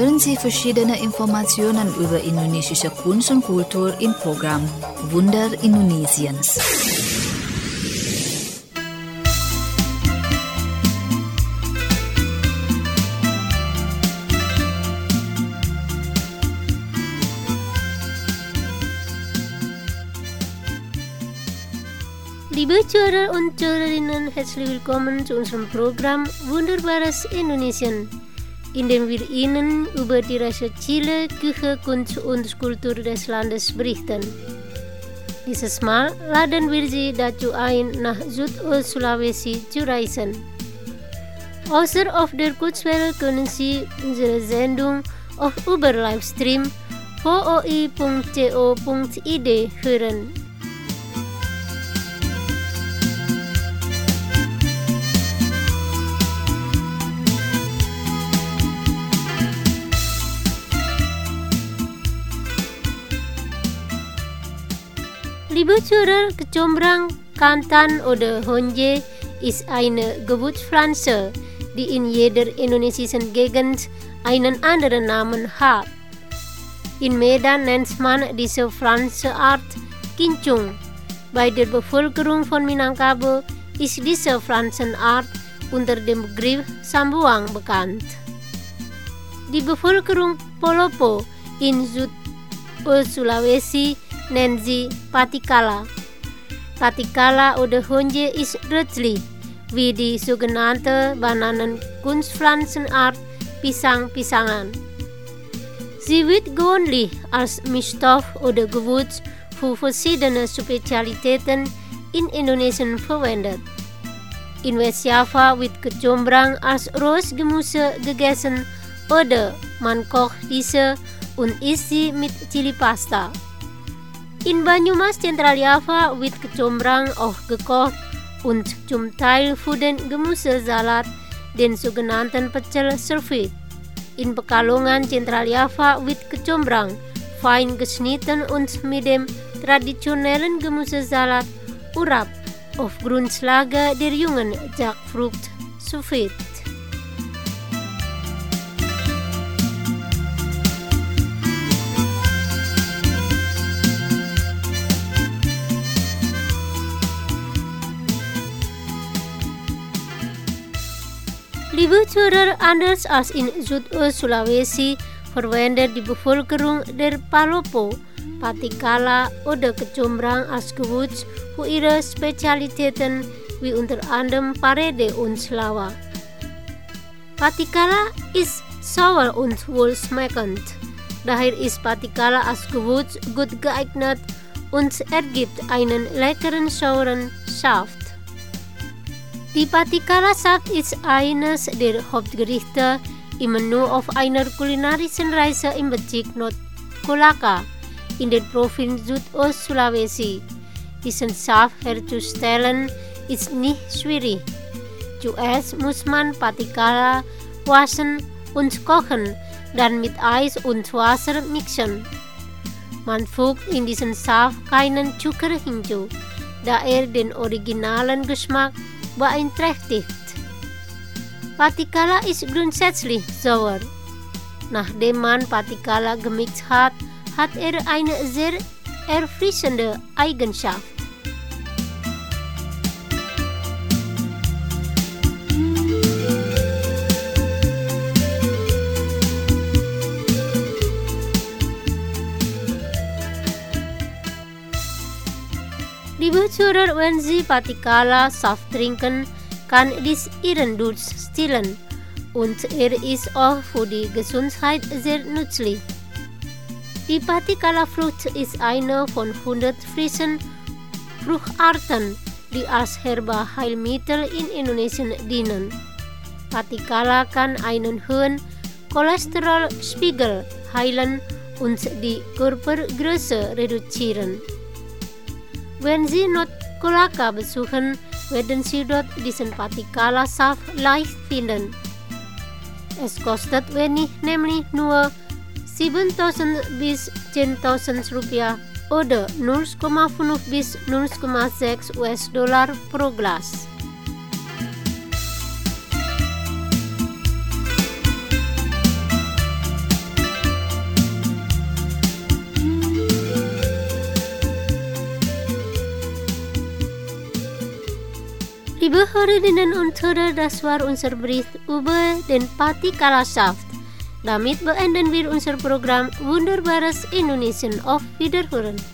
Hören Sie verschiedene Informationen über indonesische Kunst und Kultur im Programm Wunder Indonesiens. Liebe Zuhörer und Zuhörerinnen, herzlich willkommen zu unserem Programm Wunderbares Indonesien, in dem wir Ihnen über die Reise Chile, Küche, Kunst und Kultur des Landes berichten. Dieses Mal laden wir Sie dazu ein, nach Südost-Sulawesi zu reisen. Außer auf der Kurzwelle können Sie unsere Sendung auch über Livestream voi.co.id hören. Liebe Zuhörer, Kecombrang, Kantan oder Honje ist eine Gewürzpflanze, die in jeder indonesischen Gegend einen anderen Namen hat. In Medan nennt man diese Pflanzenart Kincung. Bei der Bevölkerung von Minangkabau ist diese Pflanzenart unter dem Begriff Sambuang bekannt. Die Bevölkerung Polopo in Süd-Sulawesi nennt sie Patikala. Patikala oder Honje ist rötlich, wie die sogenannte Bananenkunstpflanzenart Pisang-Pisangan. Sie wird gewöhnlich als Mischstoff oder Gewürz für verschiedene Spezialitäten in Indonesien verwendet. In Westjava wird Kecombrang als rohes Gemüse gegessen oder man kocht diese und isst sie mit Chili-Pasta. In Banyumas, Zentraljava wird Kecombrang auch gekocht und zum Teil für den Gemüsesalat, den sogenannten Pecel, serviert. In Pekalongan, Zentraljava wird Kecombrang fein geschnitten und mit dem traditionellen Gemüsesalat Urap auf Grundlage der jungen Jackfrucht serviert. Liebe Zuhörer, anders als in Südost-Sulawesi verwendet die Bevölkerung der Palopo Patikala oder Kecombrang als Gewürz für ihre Spezialitäten wie unter anderem Parede und Slawa. Patikala ist sauer und wohlschmeckend. Daher ist Patikala als Gewürz gut geeignet und ergibt einen leckeren sauren Saft. Die Patikala-Saft ist eines der Hauptgerichte im Menü auf einer kulinarischen Reise im Bezirk Nord-Kolaka in der Provinz Südost-Sulawesi. Diesen Saft herzustellen ist nicht schwierig. Zuerst muss man Patikala waschen und kochen, dann mit Eis und Wasser mixen. Man fügt in diesen Saft keinen Zucker hinzu, da er den originalen Geschmack beeinträchtigt. Patikala ist grundsätzlich sauer. Nachdem man Patikala gemixt hat, hat er eine sehr erfrischende Eigenschaft. Liebe Zuhörer, wenn Sie Patikala-Saft trinken, kann dies Ihren Durst stillen und er ist auch für die Gesundheit sehr nützlich. Die Patikala-Frucht ist eine von 100 frischen Fruchtarten, die als Herbalheilmittel in Indonesien dienen. Patikala kann einen hohen Cholesterolspiegel heilen und die Körpergröße reduzieren. Wenn Sie Nord-Kolaka besuchen, werden Sie dort diesen Patikala-Saft leicht finden. Es kostet wenig, nämlich nur 7.000 bis 10.000 Rupiah oder 0,5 bis 0,6 US-Dollar pro Glas. Wir hören Ihnen unter das war unser Bericht über den Patikala-Saft. Damit beenden wir unser Programm Wunderbares Indonesien. Auf Wiederhören.